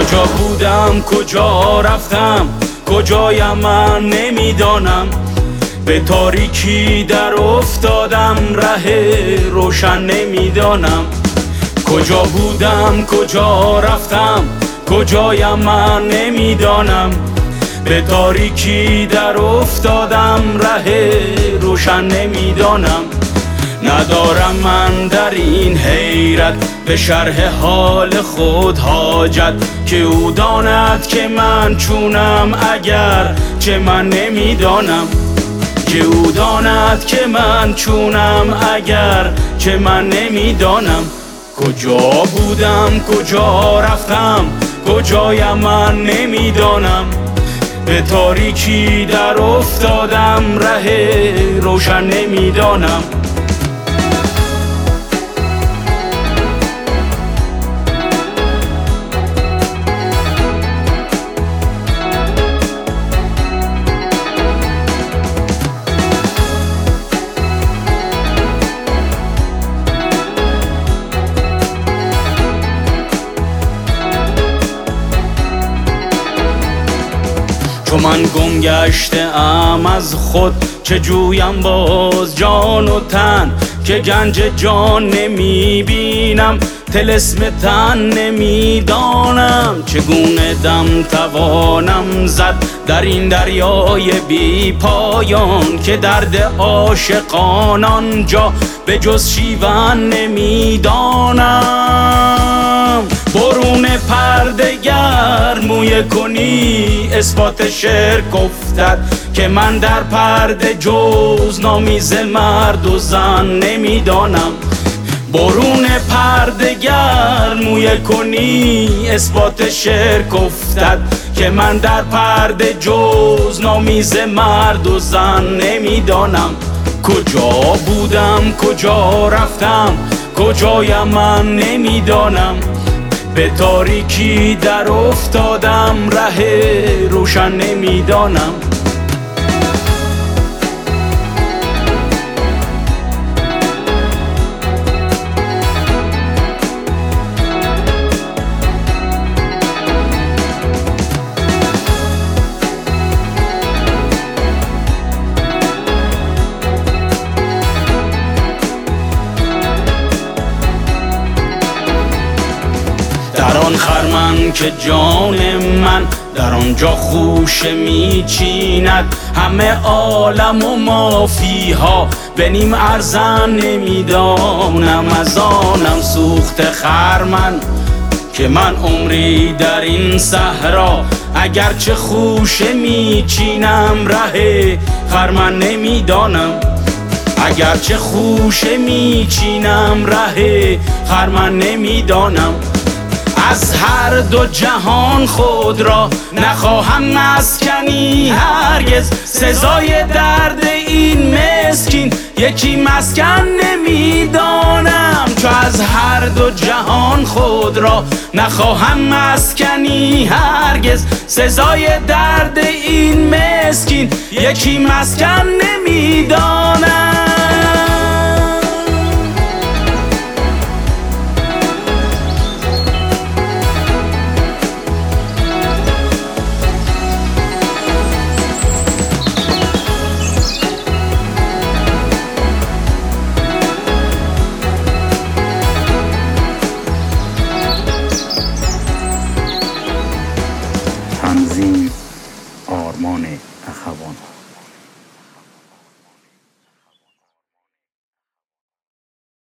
کجا بودم کجا رفتم کجایم من نمیدانم، به تاریکی در افتادم ره روشن نمیدانم. کجا بودم کجا رفتم کجایم من نمیدانم، به تاریکی در افتادم ره روشن نمیدانم. ندارم من در این حیرت به شرح حال خود حاجت، که او داند که من چونم اگر چه من نمیدانم، که او داند که من چونم اگر چه من نمیدانم. کجا بودم کجا رفتم کجایم من نمیدانم، به تاریکی در افتادم ره روشن نمیدانم. چون من گم گشته‌ام از خود چه جویم باز جان و تن، که گنج جان نمی بینم طلسم تن نمی دانم. چگونه دم توانم زد در این دریای بی پایان، که درد عاشقان آنجا به جز شیون نمی دانم. برون پرده گر مویه کنی اثبات شرک افتد، که من در پرده جز نامیز مرد و زن نمیدانم. برون پرده گر مویه کنی اثبات شرک افتد، که من در پرده جز نامیز مرد و زن نمیدانم. کجا بودم کجا رفتم کجایم من نمیدانم، به تاریکی در افتادم ره روشن نمیدانم. در آن خرمن که جان من در آنجا خوشه میچیند، همه عالم و مافیها به نیم ارزن نمیدانم. از آنم سوخت خرمن که من عمری در این صحرا، اگرچه خوشه میچینم ره خرمن نمیدانم. اگرچه خوشه میچینم ره خرمن نمیدانم. از هر دو جهان خود را نخواهم مسکنی هرگز، سزای درد این مسکین یکی مسکن نمیدانم. چو از هر دو جهان خود را نخواهم مسکنی هرگز، سزای درد این مسکین یکی مسکن نمیدانم.